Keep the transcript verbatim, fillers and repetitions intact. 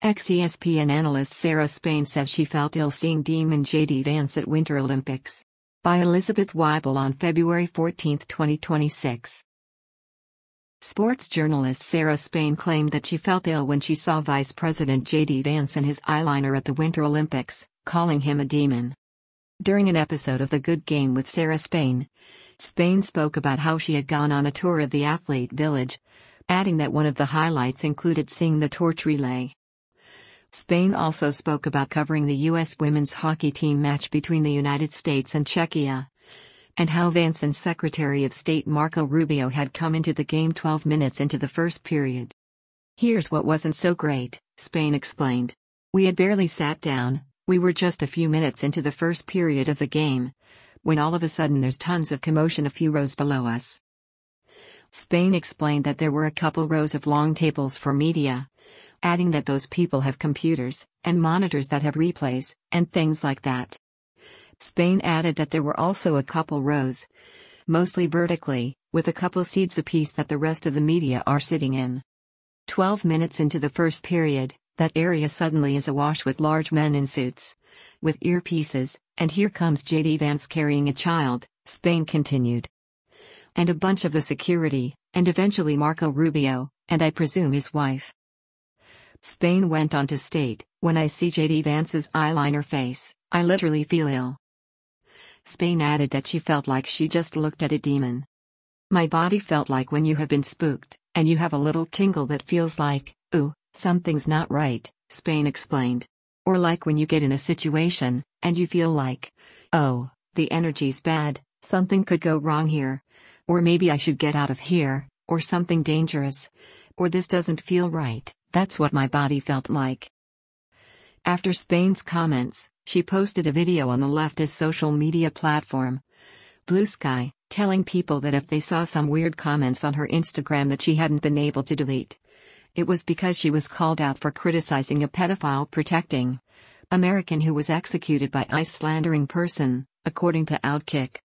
Ex-E S P N analyst Sarah Spain says she felt ill seeing Demon J D Vance at Winter Olympics. By Elizabeth Weibel on February fourteenth, twenty twenty-six. Sports journalist Sarah Spain claimed that she felt ill when she saw Vice President J D Vance and his eyeliner at the Winter Olympics, calling him a demon. During an episode of The Good Game with Sarah Spain, Spain spoke about how she had gone on a tour of the athlete village, adding that one of the highlights included seeing the torch relay. Spain also spoke about covering the U S women's hockey team match between the United States and Czechia, and how Vance and Secretary of State Marco Rubio had come into the game twelve minutes into the first period. "Here's what wasn't so great," Spain explained. "We had barely sat down, we were just a few minutes into the first period of the game, when all of a sudden there's tons of commotion a few rows below us." Spain explained that there were a couple rows of long tables for media, adding that those people have computers and monitors that have replays and things like that. Spain added that there were also a couple rows, mostly vertically, with a couple seats apiece that the rest of the media are sitting in. Twelve minutes into the first period, that area suddenly is awash with large men in suits, with earpieces, and here comes J D Vance carrying a child, Spain continued. And a bunch of the security, and eventually Marco Rubio, and I presume his wife. Spain went on to state, "When I see J D Vance's eyeliner face, I literally feel ill." Spain added that she felt like she just looked at a demon. "My body felt like when you have been spooked, and you have a little tingle that feels like, ooh, something's not right," Spain explained. "Or like when you get in a situation, and you feel like, oh, the energy's bad, something could go wrong here. Or maybe I should get out of here, or something dangerous. Or this doesn't feel right, that's what my body felt like." After Spain's comments, she posted a video on the leftist social media platform Blue Sky, telling people that if they saw some weird comments on her Instagram that she hadn't been able to delete, it was because she was called out for criticizing a pedophile protecting American who was executed by ICE slandering person, according to Outkick.